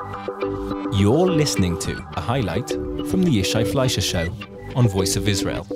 You're listening to a highlight from the Yishai Fleischer Show on Voice of Israel.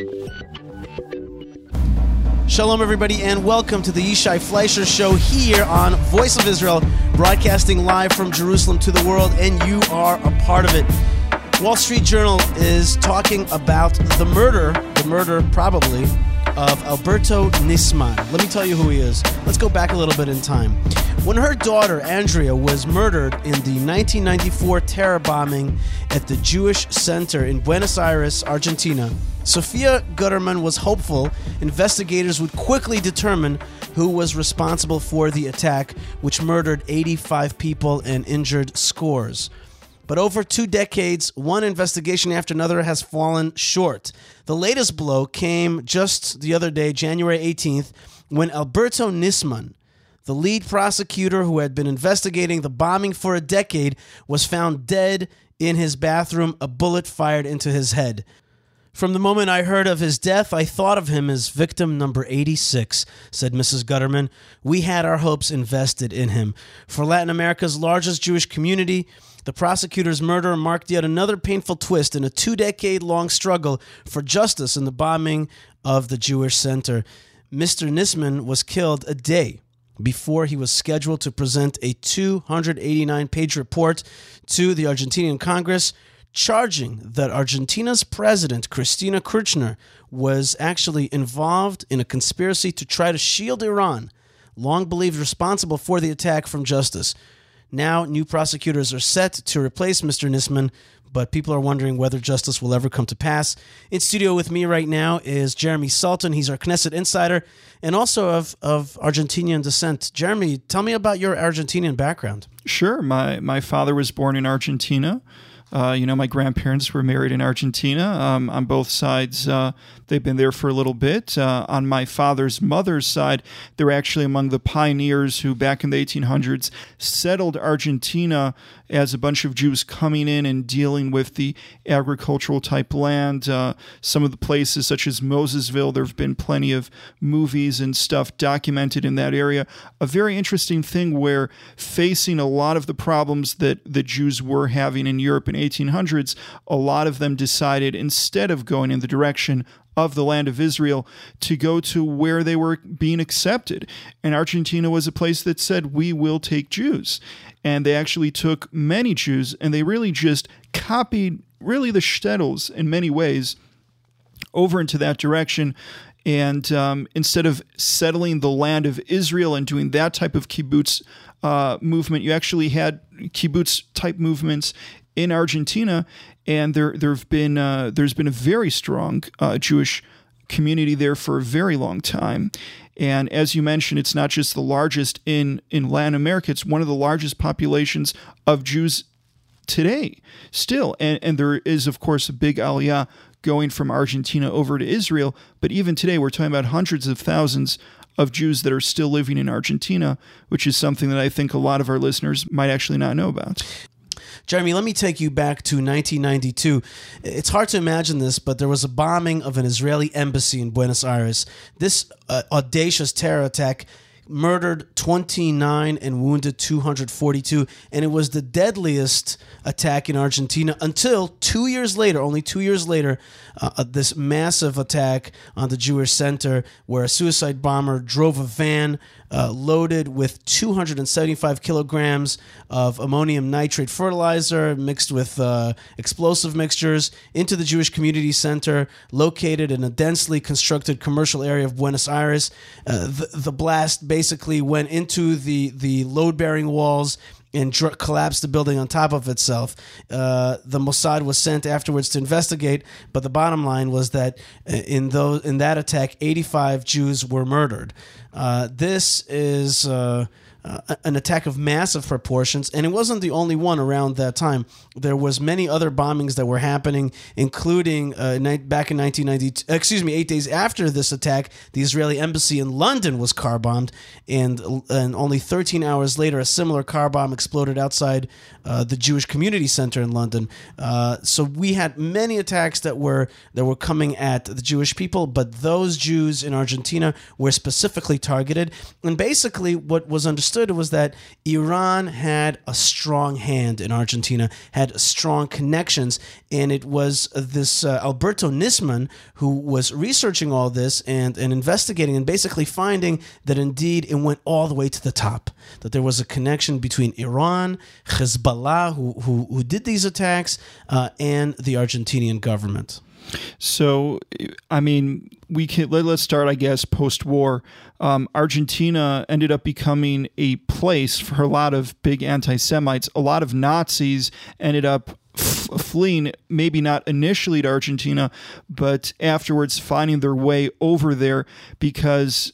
Shalom, everybody, and welcome to the Yishai Fleischer Show here on Voice of Israel, broadcasting live from Jerusalem to the world, and you are a part of it. Wall Street Journal is talking about the murder probably, of Alberto Nisman. Let me tell you who he is. Let's go back a little bit in time. When her daughter, Andrea, was murdered in the 1994 terror bombing at the Jewish Center in Buenos Aires, Argentina, Sofia Gutterman was hopeful investigators would quickly determine who was responsible for the attack, which murdered 85 people and injured scores. But over 2 decades, one investigation after another has fallen short. The latest blow came just the other day, January 18th, when Alberto Nisman, the lead prosecutor who had been investigating the bombing for a decade, was found dead in his bathroom, a bullet fired into his head. From the moment I heard of his death, I thought of him as victim number 86, said Mrs. Gutterman. We had our hopes invested in him. For Latin America's largest Jewish community, the prosecutor's murder marked yet another painful twist in a 2-decade-long struggle for justice in the bombing of the Jewish Center. Mr. Nisman was killed a day before he was scheduled to present a 289-page report to the Argentinian Congress, charging that Argentina's president, Cristina Kirchner, was actually involved in a conspiracy to try to shield Iran, long believed responsible for the attack, from justice. Now, new prosecutors are set to replace Mr. Nisman, but people are wondering whether justice will ever come to pass. In studio with me right now is Jeremy Sultan. He's our Knesset insider and also of Argentinian descent. Jeremy, tell me about your Argentinian background. Sure. My father was born in Argentina. My grandparents were married in Argentina. On both sides, they've been there for a little bit. On my father's mother's side, they were actually among the pioneers who, back in the 1800s, settled Argentina as a bunch of Jews coming in and dealing with the agricultural type land. Some of the places, such as Mosesville, there have been plenty of movies and stuff documented in that area. A very interesting thing where, facing a lot of the problems that the Jews were having in Europe in 1800s, a lot of them decided, instead of going in the direction of the land of Israel, to go to where they were being accepted. And Argentina was a place that said, we will take Jews. And they actually took many Jews, and they really just copied really the shtetls in many ways over into that direction. And instead of settling the land of Israel and doing that type of kibbutz movement, you actually had kibbutz type movements in Argentina, and there's been a very strong Jewish community there for a very long time. And as you mentioned, it's not just the largest in Latin America; it's one of the largest populations of Jews today, still. And there is, of course, a big aliyah going from Argentina over to Israel. But even today, we're talking about hundreds of thousands of Jews that are still living in Argentina, which is something that I think a lot of our listeners might actually not know about. Jeremy, let me take you back to 1992. It's hard to imagine this, but there was a bombing of an Israeli embassy in Buenos Aires. This audacious terror attack murdered 29 and wounded 242, and it was the deadliest attack in Argentina until 2 years later, only 2 years later, this massive attack on the Jewish Center, where a suicide bomber drove a van loaded with 275 kilograms of ammonium nitrate fertilizer mixed with explosive mixtures into the Jewish Community Center located in a densely constructed commercial area of Buenos Aires. The blast basically went into the load-bearing walls and collapsed the building on top of itself. The Mossad was sent afterwards to investigate, but the bottom line was that in that attack, 85 Jews were murdered. This is an attack of massive proportions, and it wasn't the only one around that time. There was many other bombings that were happening, including back in 1992. 8 days after this attack, the Israeli embassy in London was car bombed, and only 13 hours later, a similar car bomb exploded outside the Jewish Community Center in London. So we had many attacks that were coming at the Jewish people, but those Jews in Argentina were specifically targeted. And basically, what was understood understood was that Iran had a strong hand in Argentina, had strong connections, and it was this Alberto Nisman who was researching all this and investigating and basically finding that indeed it went all the way to the top, that there was a connection between Iran, Hezbollah, who did these attacks, and the Argentinian government. So, I mean, let's start, I guess, post-war. Argentina ended up becoming a place for a lot of big anti-Semites. A lot of Nazis ended up fleeing, maybe not initially to Argentina, but afterwards finding their way over there because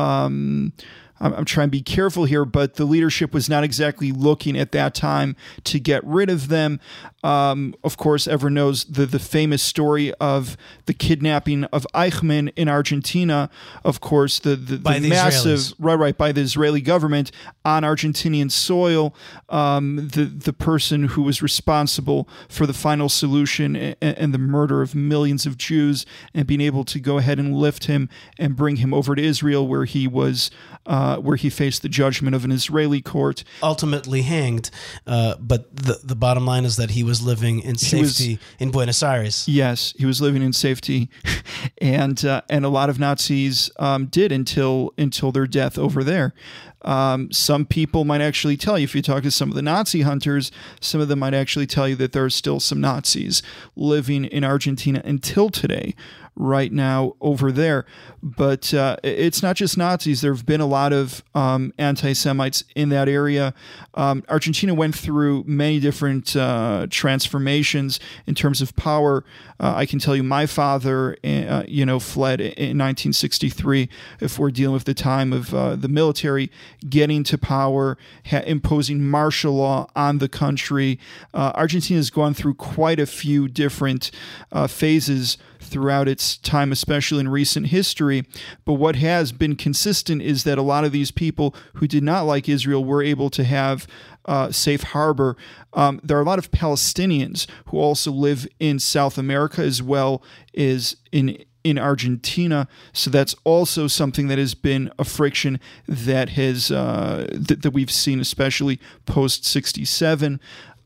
I'm trying to be careful here, but the leadership was not exactly looking at that time to get rid of them. Of course, everyone knows the famous story of the kidnapping of Eichmann in Argentina. Of course, the massive Israelis. By the Israeli government on Argentinian soil. The person who was responsible for the final solution and the murder of millions of Jews, and being able to go ahead and lift him and bring him over to Israel, where he was. Where he faced the judgment of an Israeli court. Ultimately hanged, but the bottom line is that he was living in safety in Buenos Aires. Yes, he was living in safety, and a lot of Nazis did until their death over there. Some people might actually tell you, if you talk to some of the Nazi hunters, some of them might actually tell you that there are still some Nazis living in Argentina until today, right now over there. But it's not just Nazis. There have been a lot of anti-Semites in that area. Argentina went through many different transformations in terms of power. I can tell you my father, fled in 1963, if we're dealing with the time of the military getting to power, imposing martial law on the country. Argentina has gone through quite a few different phases throughout its time, especially in recent history. But what has been consistent is that a lot of these people who did not like Israel were able to have safe harbor. There are a lot of Palestinians who also live in South America as well as in Argentina, so that's also something that has been a friction that has that we've seen, especially post 67.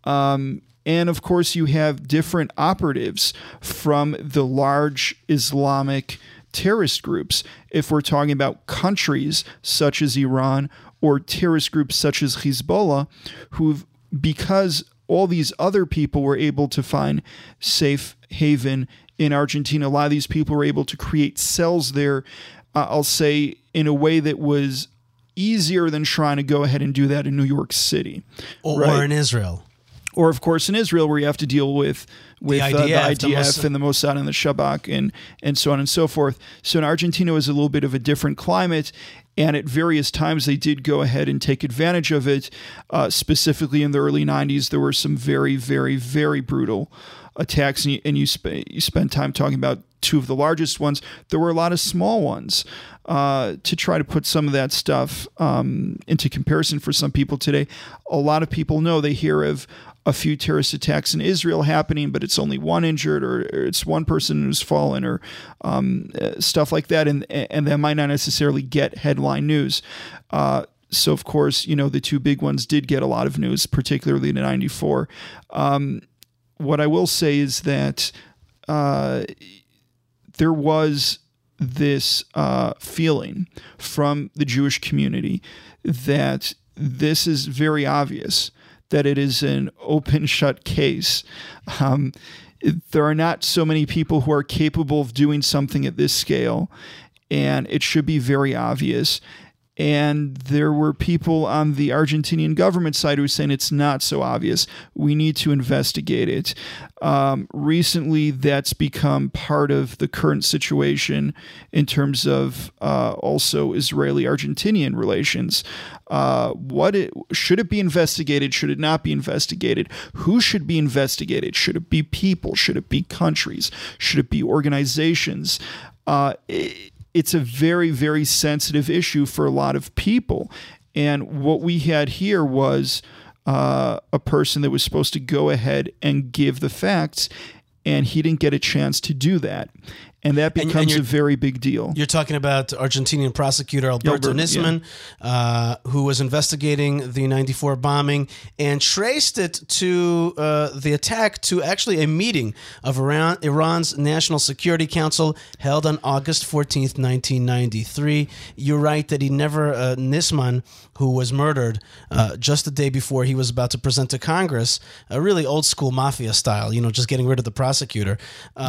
And of course, you have different operatives from the large Islamic terrorist groups. If we're talking about countries such as Iran or terrorist groups such as Hezbollah, because all these other people were able to find safe haven in Argentina, a lot of these people were able to create cells there, I'll say, in a way that was easier than trying to go ahead and do that in New York City. Or in Israel. Or, of course, in Israel, where you have to deal with the IDF and the Mossad and the Shabak and so on and so forth. So in Argentina, it was a little bit of a different climate, and at various times they did go ahead and take advantage of it. Specifically in the early 90s, there were some very, very, very brutal attacks, and you spend time talking about two of the largest ones. There were a lot of small ones. To try to put some of that stuff into comparison for some people today, a lot of people know, they hear of a few terrorist attacks in Israel happening, but it's only one injured, or it's one person who's fallen, or stuff like that, and that might not necessarily get headline news. So, of course, the two big ones did get a lot of news, particularly in 94. What I will say is that there was this feeling from the Jewish community that this is very obvious, that it is an open shut case. There are not so many people who are capable of doing something at this scale, and it should be very obvious. And there were people on the Argentinian government side who were saying it's not so obvious. We need to investigate it. Recently, that's become part of the current situation in terms of also Israeli-Argentinian relations. Should it be investigated? Should it not be investigated? Who should be investigated? Should it be people? Should it be countries? Should it be organizations? It's a very, very sensitive issue for a lot of people. And what we had here was a person that was supposed to go ahead and give the facts, and he didn't get a chance to do that. And that becomes a very big deal. You're talking about Argentinian prosecutor Alberto Nisman, who was investigating the 94 bombing and traced it to the attack to actually a meeting of Iran's National Security Council held on August 14th, 1993. You're right that he never, Nisman, who was murdered just the day before he was about to present to Congress, a really old school mafia style, just getting rid of the prosecutor.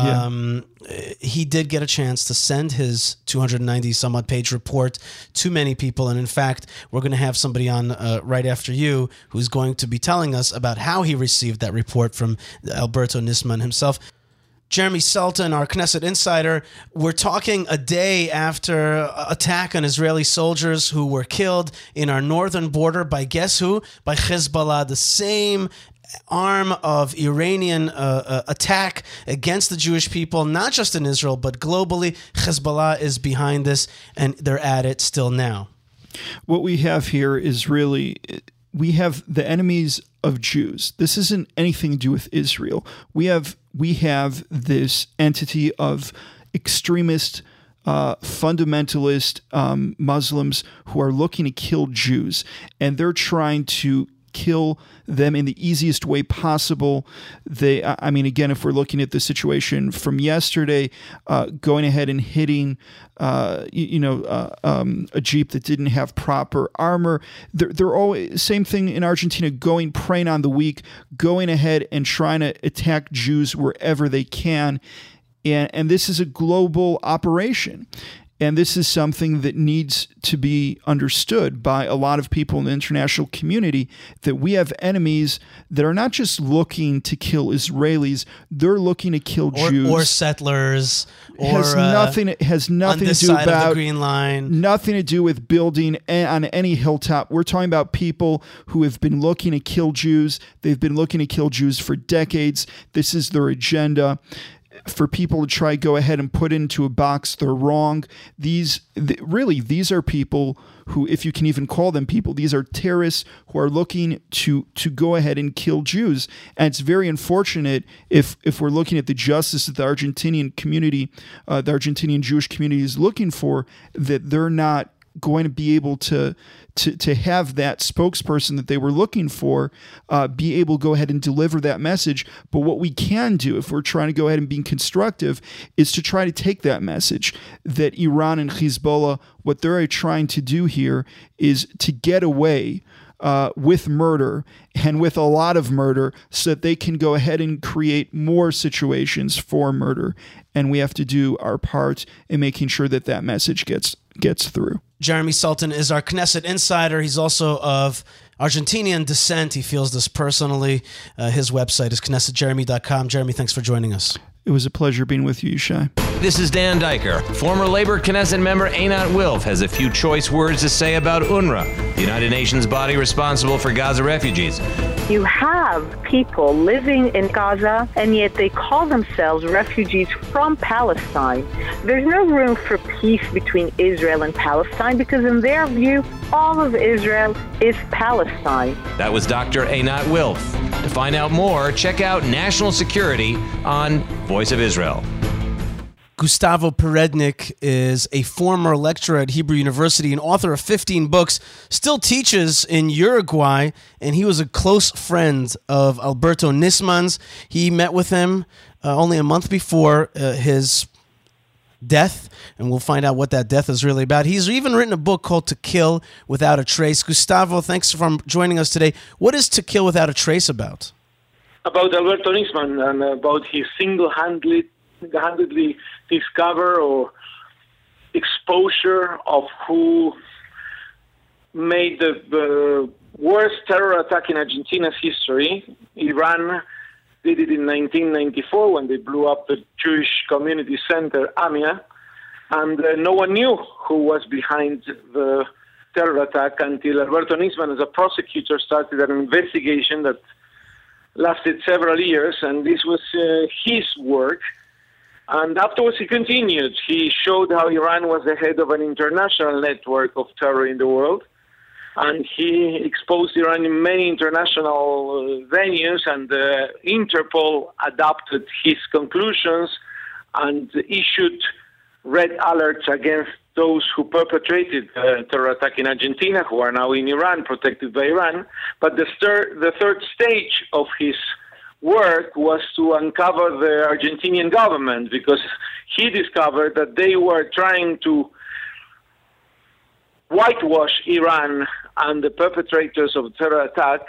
He did get a chance to send his 290 some odd page report to many people. And in fact, we're going to have somebody on right after you who's going to be telling us about how he received that report from Alberto Nisman himself. Jeremy Sultan, our Knesset insider, we're talking a day after attack on Israeli soldiers who were killed in our northern border by guess who? By Hezbollah, the same arm of Iranian attack against the Jewish people, not just in Israel, but globally. Hezbollah is behind this, and they're at it still now. What we have here is really, we have the enemies of Jews. This isn't anything to do with Israel. We have this entity of extremist, fundamentalist Muslims who are looking to kill Jews, and they're trying to kill them in the easiest way possible. Again, if we're looking at the situation from yesterday, going ahead and hitting, a Jeep that didn't have proper armor. They're always same thing in Argentina, preying on the weak, going ahead and trying to attack Jews wherever they can. And this is a global operation. And this is something that needs to be understood by a lot of people in the international community, that we have enemies that are not just looking to kill Israelis, they're looking to kill Jews. Or settlers. Has nothing to do about the Green Line. Nothing to do with building on any hilltop. We're talking about people who have been looking to kill Jews. They've been looking to kill Jews for decades. This is their agenda. For people to try to go ahead and put into a box, they're wrong. These are people who, if you can even call them people, these are terrorists who are looking to go ahead and kill Jews. And it's very unfortunate if we're looking at the justice that the Argentinian community, the Argentinian Jewish community is looking for, that they're not going to be able to have that spokesperson that they were looking for be able to go ahead and deliver that message. But what we can do, if we're trying to go ahead and be constructive, is to try to take that message that Iran and Hezbollah, what they're trying to do here is to get away with murder, and with a lot of murder, so that they can go ahead and create more situations for murder. And we have to do our part in making sure that that message gets through. Jeremy Sultan is our Knesset insider. He's also of Argentinian descent. He feels this personally. His website is KnessetJeremy.com. Jeremy, thanks for joining us. It was a pleasure being with you, Yishai. This is Dan Diker. Former Labor Knesset member Einat Wilf has a few choice words to say about UNRWA, the United Nations body responsible for Gaza refugees. You have people living in Gaza, and yet they call themselves refugees from Palestine. There's no room for peace between Israel and Palestine because in their view, all of Israel is Palestine. That was Dr. Einat Wilf. To find out more, check out National Security on Voice of Israel. Gustavo Perednik is a former lecturer at Hebrew University and author of 15 books, still teaches in Uruguay, and he was a close friend of Alberto Nisman's. He met with him only a month before his death, and we'll find out what that death is really about. He's even written a book called To Kill Without a Trace. Gustavo, thanks for joining us today. What is To Kill Without a Trace about? About Alberto Nisman and about his single-handedly discover or exposure of who made the worst terror attack in Argentina's history. Iran did it in 1994 when they blew up the Jewish community center, AMIA, and no one knew who was behind the terror attack until Alberto Nisman, as a prosecutor, started an investigation that lasted several years, and this was his work. And afterwards he continued. He showed how Iran was the head of an international network of terror in the world. And he exposed Iran in many international venues, and Interpol adopted his conclusions and issued red alerts against those who perpetrated the terror attack in Argentina, who are now in Iran, protected by Iran. But the third stage of his work was to uncover the Argentinian government, because he discovered that they were trying to whitewash Iran and the perpetrators of the terror attack,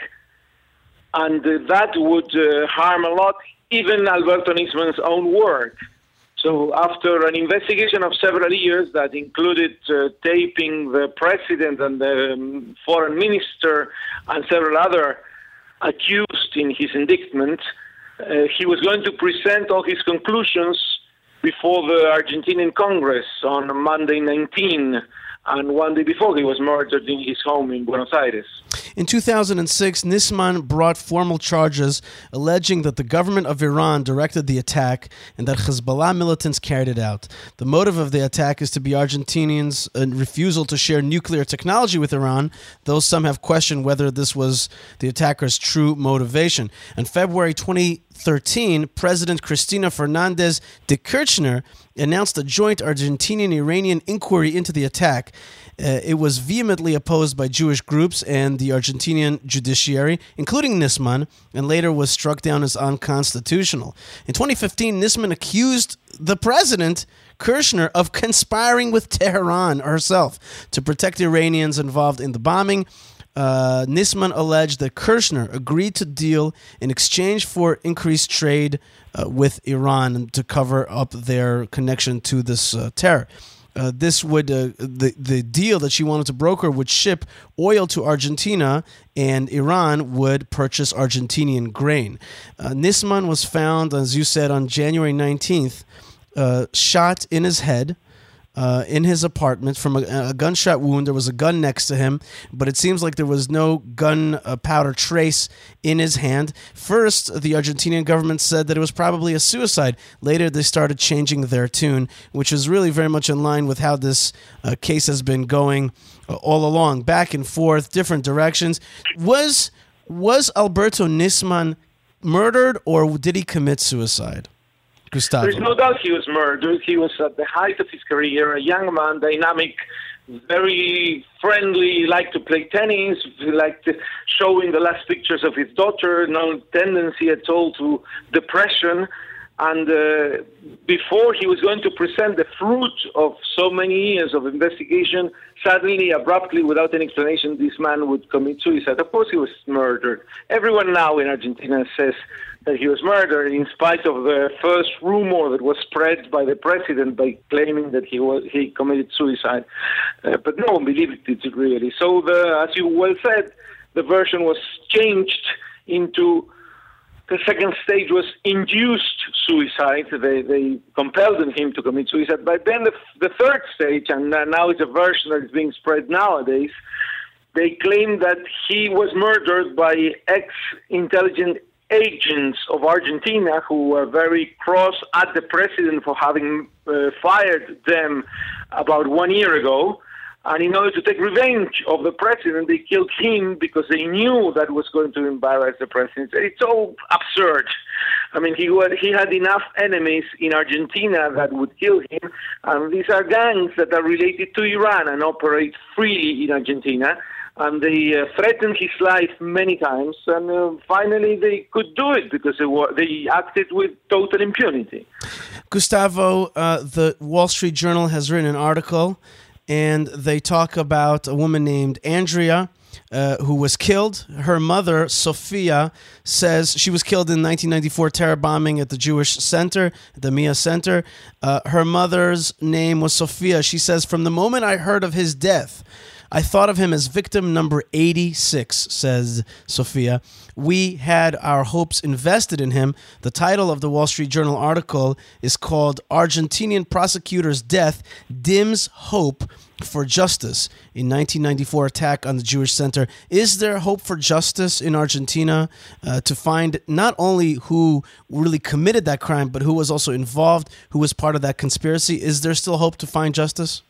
and that would harm a lot even Alberto Nisman's own work. So after an investigation of several years that included taping the president and the foreign minister and several other accused in his indictment, he was going to present all his conclusions before the Argentinian Congress on Monday 19, and one day before he was murdered in his home in Buenos Aires. In 2006, Nisman brought formal charges alleging that the government of Iran directed the attack and that Hezbollah militants carried it out. The motive of the attack is to be Argentinians' refusal to share nuclear technology with Iran, though some have questioned whether this was the attacker's true motivation. In February 2013, President Cristina Fernandez de Kirchner announced a joint Argentinian-Iranian inquiry into the attack. It was vehemently opposed by Jewish groups and the Argentinian judiciary, including Nisman, and later was struck down as unconstitutional. In 2015, Nisman accused the president, Kirchner, of conspiring with Tehran herself to protect Iranians involved in the bombing. Nisman alleged that Kirchner agreed to deal in exchange for increased trade with Iran to cover up their connection to this terror. This would the deal that she wanted to broker would ship oil to Argentina, and Iran would purchase Argentinian grain. Nisman was found, as you said, on January 19th, shot in his head. In his apartment from a gunshot wound. There was a gun next to him, but it seems like there was no gun powder trace in his hand. First, the Argentinian government said that it was probably a suicide. Later, they started changing their tune, which is really very much in line with how this case has been going all along, back and forth, different directions. Was Alberto Nisman murdered, or did he commit suicide? Gustavo. There's no doubt he was murdered. He was at the height of his career, a young man, dynamic, very friendly, liked to play tennis, liked showing the last pictures of his daughter, no tendency at all to depression. And before he was going to present the fruit of so many years of investigation, suddenly, abruptly, without any explanation, this man would commit suicide. Of course he was murdered. Everyone now in Argentina says that he was murdered, in spite of the first rumor that was spread by the president by claiming that he committed suicide. But no one believed it really. So, as you well said, the version was changed into... The second stage was induced suicide. They compelled him to commit suicide. But then the third stage, and now it's a version that is being spread nowadays, they claim that he was murdered by ex-intelligence agents of Argentina who were very cross at the president for having fired them about 1 year ago. And in order to take revenge of the president, they killed him because they knew that was going to embarrass the president. It's all absurd. I mean, he had enough enemies in Argentina that would kill him. And these are gangs that are related to Iran and operate freely in Argentina. And they threatened his life many times. And finally, they could do it because they acted with total impunity. Gustavo, the Wall Street Journal has written an article, and they talk about a woman named Andrea who was killed. Her mother, Sophia, says she was killed in 1994 terror bombing at the Jewish Center, the Mia Center. Her mother's name was Sophia. She says, "From the moment I heard of his death, I thought of him as victim number 86, says Sophia. We had our hopes invested in him. The title of the Wall Street Journal article is called Argentinian Prosecutor's Death Dims Hope for Justice in 1994 attack on the Jewish Center. Is there hope for justice in Argentina to find not only who really committed that crime, but who was also involved, who was part of that conspiracy? Is there still hope to find justice?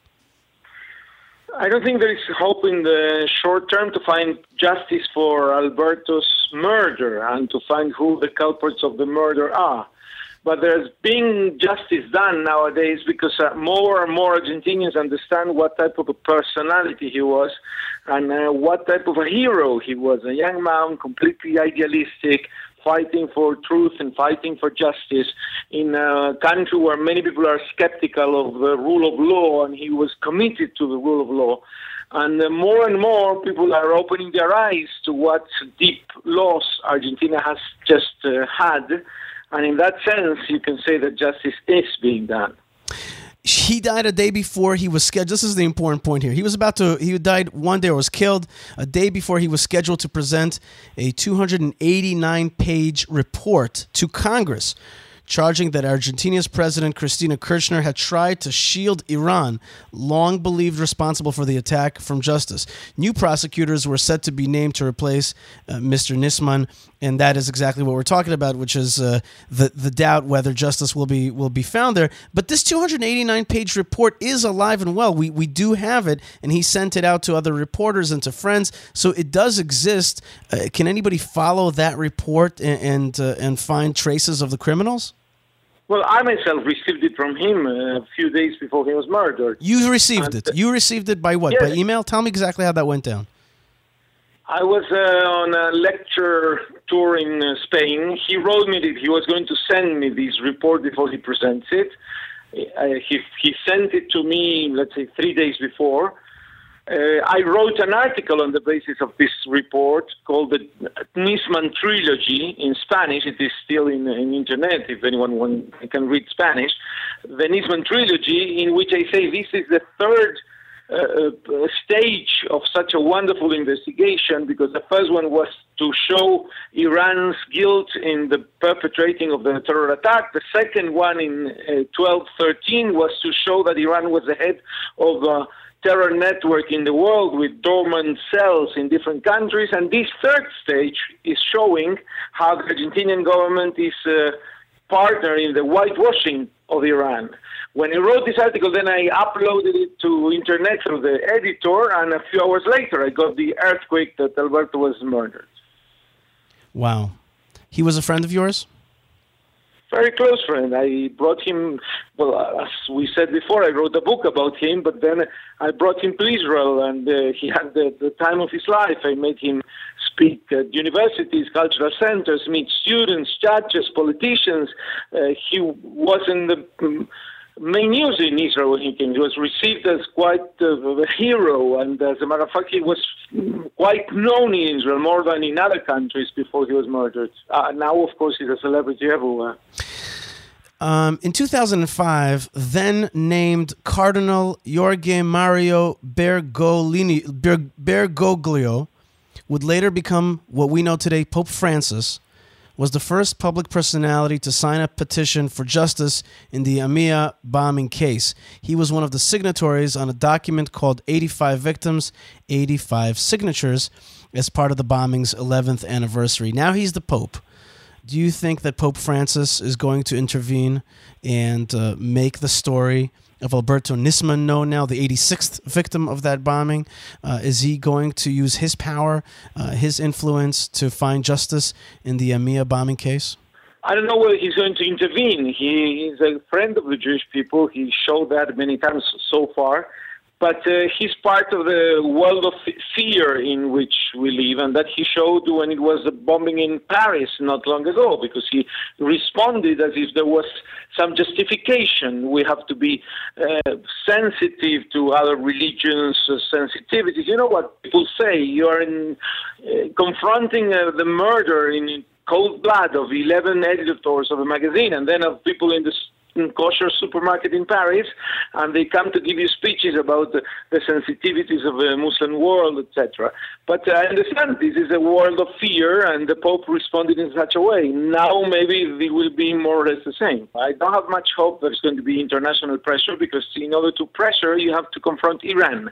I don't think there is hope in the short term to find justice for Alberto's murder and to find who the culprits of the murder are. But there's being justice done nowadays because more and more Argentinians understand what type of a personality he was and what type of a hero he was. A young man, completely idealistic, fighting for truth and fighting for justice in a country where many people are skeptical of the rule of law, and he was committed to the rule of law. And more people are opening their eyes to what deep loss Argentina has just had. And in that sense, you can say that justice is being done. He died a day before he was scheduled. This is the important point here. He died one day, or was killed a day before he was scheduled to present a 289-page report to Congress, charging that Argentina's President Cristina Kirchner had tried to shield Iran, long believed responsible for the attack, from justice. New prosecutors were set to be named to replace Mr. Nisman, and that is exactly what we're talking about, which is the doubt whether justice will be found there. But this 289-page report is alive and well. We do have it, and he sent it out to other reporters and to friends, so it does exist. Can anybody follow that report and find traces of the criminals? Well, I myself received it from him a few days before he was murdered. You received it? You received it by what? Yes. By email? Tell me exactly how that went down. I was on a lecture tour in Spain. He wrote me that he was going to send me this report before he presents it. He sent it to me, let's say, 3 days before. I wrote an article on the basis of this report called the Nisman Trilogy in Spanish. It is still in internet if anyone can read Spanish. The Nisman Trilogy, in which I say this is the third stage of such a wonderful investigation, because the first one was to show Iran's guilt in the perpetrating of the terror attack. The second one in 1213 was to show that Iran was the head of terror network in the world with dormant cells in different countries. And this third stage is showing how the Argentinian government is a partner in the whitewashing of Iran. When I wrote this article, then I uploaded it to internet through the editor, and a few hours later I got the earthquake that Alberto was murdered. Wow. He was a friend of yours? Very close friend. I brought him, well, as we said before, I wrote a book about him, but then I brought him to Israel, and he had the time of his life. I made him speak at universities, cultural centers, meet students, judges, politicians. He was in the main news in Israel when he came. He was received as quite a hero, and as a matter of fact, he was quite known in Israel more than in other countries before he was murdered. Now, of course, he's a celebrity everywhere. In 2005, then named Cardinal Jorge Mario Bergoglio would later become what we know today Pope Francis, was the first public personality to sign a petition for justice in the Amia bombing case. He was one of the signatories on a document called 85 Victims, 85 Signatures, as part of the bombing's 11th anniversary. Now he's the Pope. Do you think that Pope Francis is going to intervene and make the story of Alberto Nisman known now, the 86th victim of that bombing? Is he going to use his power, his influence to find justice in the Amia bombing case? I don't know whether he's going to intervene. He is a friend of the Jewish people. He showed that many times so far. But he's part of the world of fear in which we live, and that he showed when it was a bombing in Paris not long ago, because he responded as if there was some justification. We have to be sensitive to other religions' sensitivities. You know what people say? You are confronting the murder in cold blood of 11 editors of a magazine, and then of people in the kosher supermarket in Paris, and they come to give you speeches about the sensitivities of the Muslim world, etc. But I understand this is a world of fear, and the Pope responded in such a way. Now maybe it will be more or less the same. I don't have much hope there's going to be international pressure, because in order to pressure, you have to confront Iran.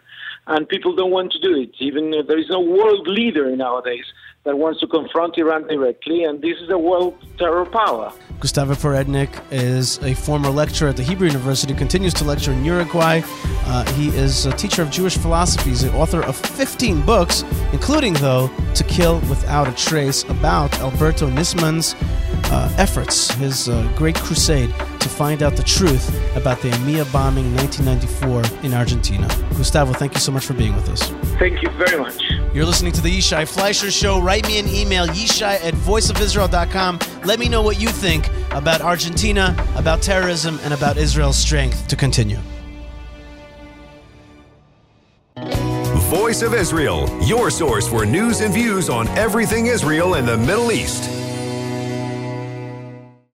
and people don't want to do it. Even there is no world leader nowadays that wants to confront Iran directly, and this is a world terror power. Gustavo Perednik is a former lecturer at the Hebrew University, continues to lecture in Uruguay. He is a teacher of Jewish philosophy. He's the author of 15 books, including, though, To Kill Without a Trace, about Alberto Nisman's efforts, his great crusade to find out the truth about the EMEA bombing in 1994 in Argentina. Gustavo, thank you so much for being with us. Thank you very much. You're listening to the Yishai Fleisher Show. Write me an email, yishai@voiceofisrael.com. Let me know what you think about Argentina, about terrorism, and about Israel's strength to continue. Voice of Israel, your source for news and views on everything Israel and the Middle East.